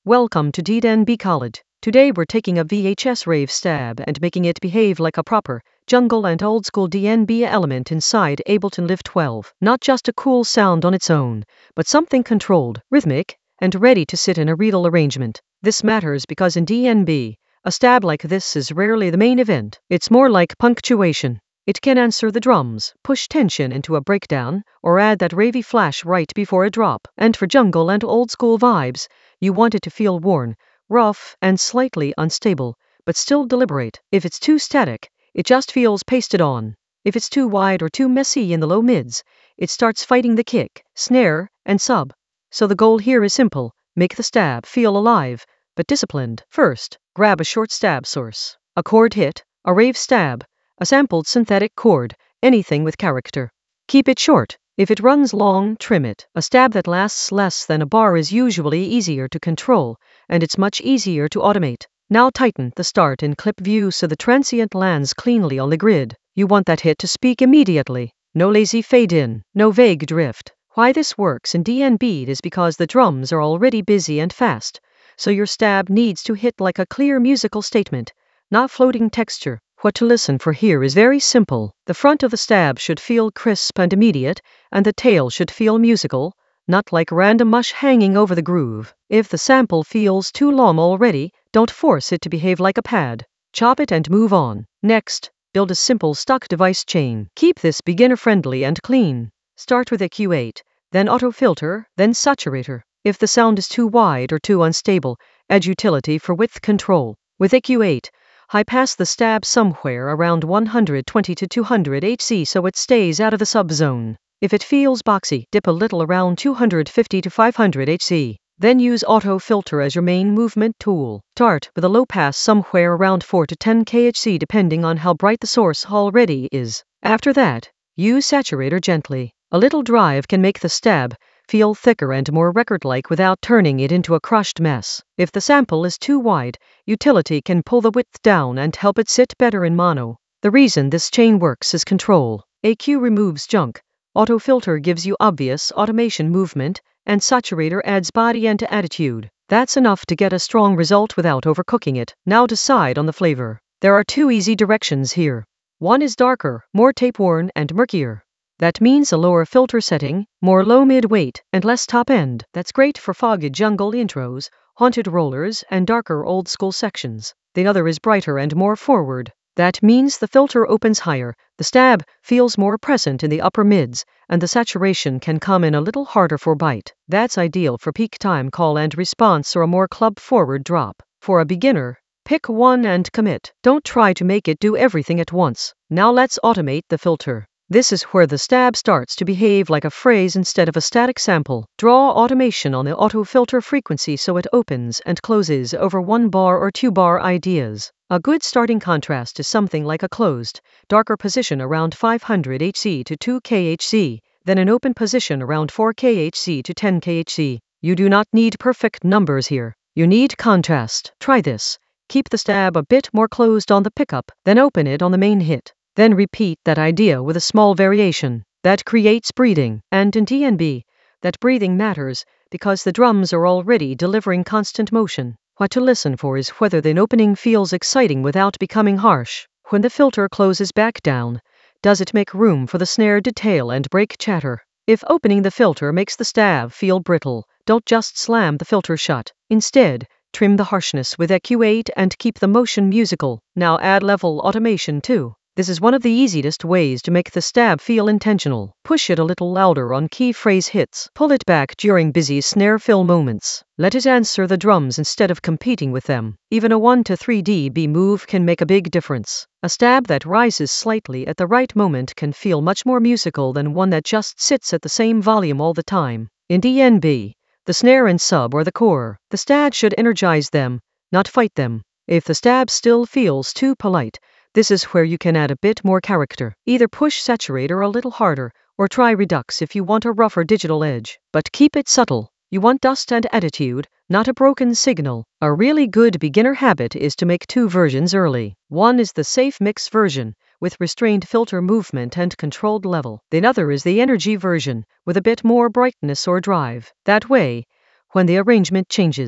Welcome to DNB College. Today we're taking a VHS rave stab and making it behave like a proper jungle and old school DNB element inside Ableton Live 12. Not just a cool sound on its own, but something controlled, rhythmic, and ready to sit in a real arrangement. This matters because in DNB, a stab like this is rarely the main event. It's more like punctuation. It can answer the drums, push tension into a breakdown, or add that ravey flash right before a drop. And for jungle and old school vibes, you want it to feel worn, rough, and slightly unstable, but still deliberate. If it's too static, it just feels pasted on. If it's too wide or too messy in the low mids, it starts fighting the kick, snare, and sub. So the goal here is simple: make the stab feel alive, but disciplined. First, grab a short stab source, a chord hit, a rave stab, a sampled synthetic chord, anything with character. Keep it short. If it runs long, trim it. A stab that lasts less than a bar is usually easier to control, and it's much easier to automate. Now tighten the start in clip view so the transient lands cleanly on the grid. You want that hit to speak immediately. No lazy fade in, no vague drift. Why this works in DNB is because the drums are already busy and fast, so your stab needs to hit like a clear musical statement, not floating texture. What to listen for here is very simple. The front of the stab should feel crisp and immediate, and the tail should feel musical, not like random mush hanging over the groove. If the sample feels too long already, don't force it to behave like a pad. Chop it and move on. Next, build a simple stock device chain. Keep this beginner-friendly and clean. Start with EQ8, then auto filter, then saturator. If the sound is too wide or too unstable, add utility for width control. With EQ8, high pass the stab somewhere around 120 to 200 Hz so it stays out of the subzone. If it feels boxy, dip a little around 250 to 500 Hz. Then use auto filter as your main movement tool. Start with a low pass somewhere around 4 to 10 kHz depending on how bright the source already is. After that, use saturator gently. A little drive can make the stab feel thicker and more record-like without turning it into a crushed mess. If the sample is too wide, utility can pull the width down and help it sit better in mono. The reason this chain works is control. EQ removes junk, autofilter gives you obvious automation movement, and saturator adds body and attitude. That's enough to get a strong result without overcooking it. Now decide on the flavor. There are two easy directions here. One is darker, more tape-worn, and murkier. That means a lower filter setting, more low mid-weight, and less top-end. That's great for foggy jungle intros, haunted rollers, and darker old-school sections. The other is brighter and more forward. That means the filter opens higher, the stab feels more present in the upper mids, and the saturation can come in a little harder for bite. That's ideal for peak time call and response or a more club-forward drop. For a beginner, pick one and commit. Don't try to make it do everything at once. Now let's automate the filter. This is where the stab starts to behave like a phrase instead of a static sample. Draw automation on the auto filter frequency so it opens and closes over 1 bar or 2 bar ideas. A good starting contrast is something like a closed, darker position around 500 Hz to 2 kHz, then an open position around 4 kHz to 10 kHz. You do not need perfect numbers here. You need contrast. Try this. Keep the stab a bit more closed on the pickup, then open it on the main hit. Then repeat that idea with a small variation. That creates breathing. And in DNB, that breathing matters because the drums are already delivering constant motion. What to listen for is whether the opening feels exciting without becoming harsh. When the filter closes back down, does it make room for the snare detail and break chatter? If opening the filter makes the stab feel brittle, don't just slam the filter shut. Instead, trim the harshness with EQ8 and keep the motion musical. Now add level automation too. This is one of the easiest ways to make the stab feel intentional. Push it a little louder on key phrase hits. Pull it back during busy snare fill moments. Let it answer the drums instead of competing with them. Even a 1 to 3 dB move can make a big difference. A stab that rises slightly at the right moment can feel much more musical than one that just sits at the same volume all the time. In DNB, the snare and sub are the core. The stab should energize them, not fight them. If the stab still feels too polite, this is where you can add a bit more character. Either push saturator a little harder, or try redux if you want a rougher digital edge. But keep it subtle. You want dust and attitude, not a broken signal. A really good beginner habit is to make 2 versions early. One is the safe mix version, with restrained filter movement and controlled level. The other is the energy version, with a bit more brightness or drive. That way, when the arrangement changes,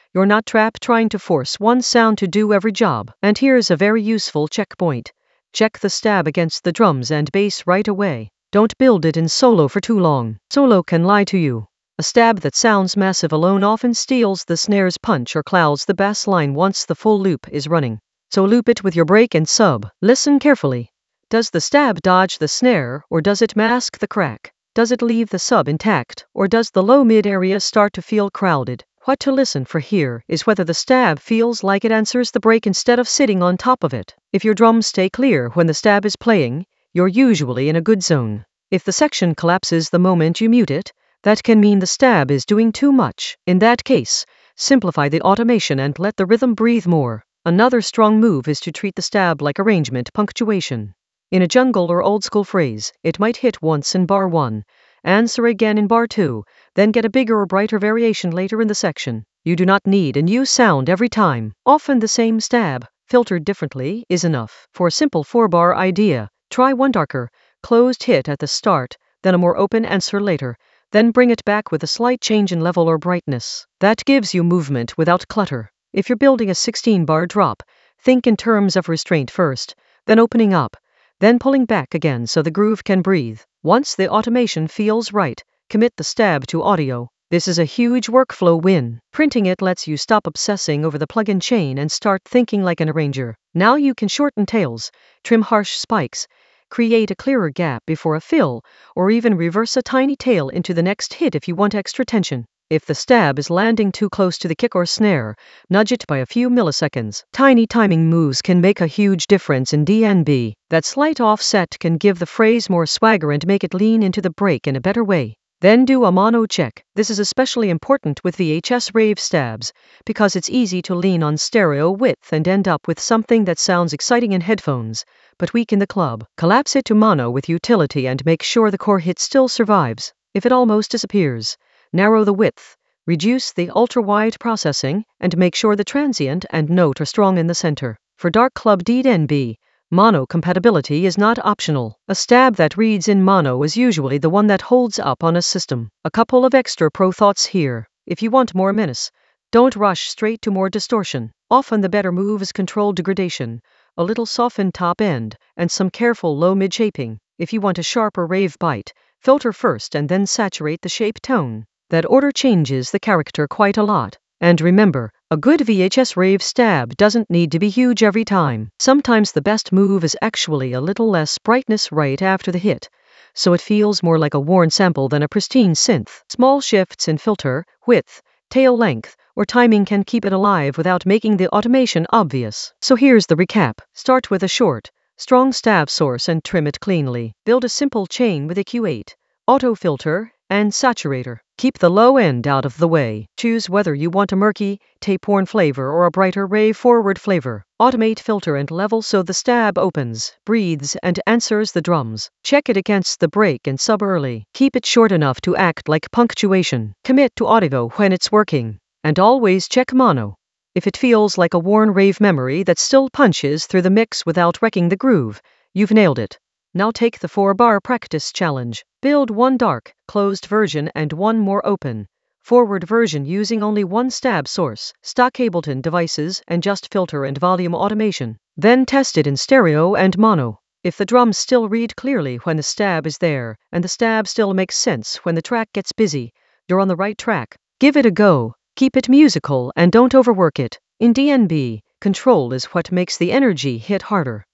You're not trapped trying to force one sound to do every job. And here's a very useful checkpoint. Check the stab against the drums and bass right away. Don't build it in solo for too long. Solo can lie to you. A stab that sounds massive alone often steals the snare's punch or clouds the bass line once the full loop is running. So loop it with your break and sub. Listen carefully. Does the stab dodge the snare, or does it mask the crack? Does it leave the sub intact, or does the low-mid area start to feel crowded? What to listen for here is whether the stab feels like it answers the break instead of sitting on top of it. If your drums stay clear when the stab is playing, you're usually in a good zone. If the section collapses the moment you mute it, that can mean the stab is doing too much. In that case, simplify the automation and let the rhythm breathe more. Another strong move is to treat the stab like arrangement punctuation. In a jungle or old school phrase, it might hit once in bar 1, answer again in bar 2, then get a bigger or brighter variation later in the section. You do not need a new sound every time. Often the same stab, filtered differently, is enough. For a simple 4-bar idea, try one darker, closed hit at the start, then a more open answer later, then bring it back with a slight change in level or brightness. That gives you movement without clutter. If you're building a 16-bar drop, think in terms of restraint first, then opening up, then pulling back again so the groove can breathe. Once the automation feels right, commit the stab to audio. This is a huge workflow win. Printing it lets you stop obsessing over the plug-in chain and start thinking like an arranger. Now you can shorten tails, trim harsh spikes, create a clearer gap before a fill, or even reverse a tiny tail into the next hit if you want extra tension. If the stab is landing too close to the kick or snare, nudge it by a few milliseconds. Tiny timing moves can make a huge difference in DNB. That slight offset can give the phrase more swagger and make it lean into the break in a better way. Then do a mono check. This is especially important with VHS rave stabs, because it's easy to lean on stereo width and end up with something that sounds exciting in headphones, but weak in the club. Collapse it to mono with utility and make sure the core hit still survives. If it almost disappears, narrow the width, reduce the ultra-wide processing, and make sure the transient and note are strong in the center. For dark club DNB, mono compatibility is not optional. A stab that reads in mono is usually the one that holds up on a system. A couple of extra pro thoughts here. If you want more menace, don't rush straight to more distortion. Often the better move is controlled degradation, a little softened top end, and some careful low-mid shaping. If you want a sharper rave bite, filter first and then saturate the shape tone. That order changes the character quite a lot. And remember, a good VHS rave stab doesn't need to be huge every time. Sometimes the best move is actually a little less brightness right after the hit, so it feels more like a worn sample than a pristine synth. Small shifts in filter, width, tail length, or timing can keep it alive without making the automation obvious. So here's the recap. Start with a short, strong stab source and trim it cleanly. Build a simple chain with a Q8, auto filter, and saturator. Keep the low end out of the way. Choose whether you want a murky, tape-worn flavor or a brighter rave-forward flavor. Automate filter and level so the stab opens, breathes, and answers the drums. Check it against the break and sub early. Keep it short enough to act like punctuation. Commit to audio when it's working. And always check mono. If it feels like a worn rave memory that still punches through the mix without wrecking the groove, you've nailed it. Now take the 4-bar practice challenge. Build one dark, closed version and one more open, forward version using only one stab source, stock Ableton devices, and just filter and volume automation. Then test it in stereo and mono. If the drums still read clearly when the stab is there, and the stab still makes sense when the track gets busy, you're on the right track. Give it a go. Keep it musical and don't overwork it. In DNB, control is what makes the energy hit harder.